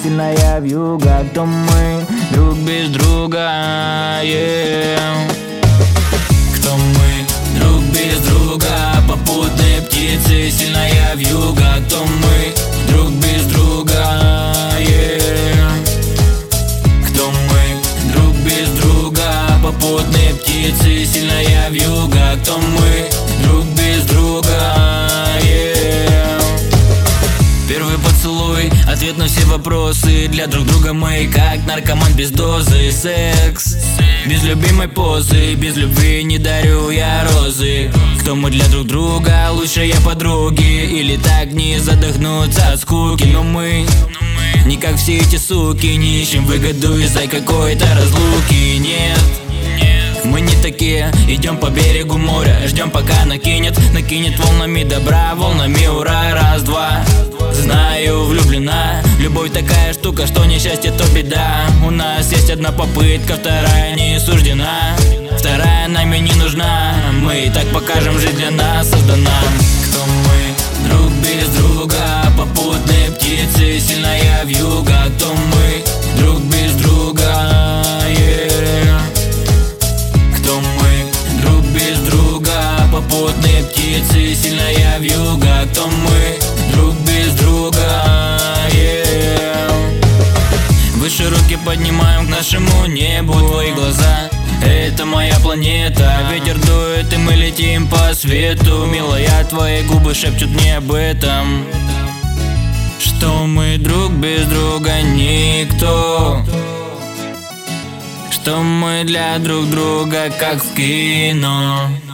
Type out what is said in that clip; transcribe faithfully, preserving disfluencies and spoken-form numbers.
сильная вьюга. Кто мы друг без друга, yeah. Кто мы друг без друга, попутные птицы, сильная вьюга. Кто мы друг без друга, yeah. Кто мы друг без друга, попутные птицы, сильная вьюга. Кто мы друг без друга, yeah. Первый поцелуй, ответ на все вопросы. Для друг друга мы как наркоман без дозы. Секс без любимой позы, без любви не дарю я розы. Кто мы для друг друга, лучшие подруги, или так не задохнуться от скуки. Но мы не как все эти суки, не ищем выгоду из-за какой-то разлуки. Нет, мы не такие, идем по берегу моря, ждем пока накинет, накинет волнами добра, волнами ура. Раз-два, знаю, влюблена. Любовь такая штука, что несчастье, то беда. У нас есть одна попытка, вторая не суждена, вторая нами не нужна. Мы и так покажем, жизнь для нас создана. Кто мы друг без друга, попутные птицы, сильная вьюга. Кто мы друг без друга, yeah. Кто мы друг без друга, попутные птицы, сильная вьюга. Кто мы друг без друга, yeah. Выше руки поднимаем к нашему небу. Твои глаза — это моя планета. Ветер дует, и мы летим по свету. Милая, твои губы шепчут мне об этом, что мы друг без друга никто, что мы для друг друга как в кино.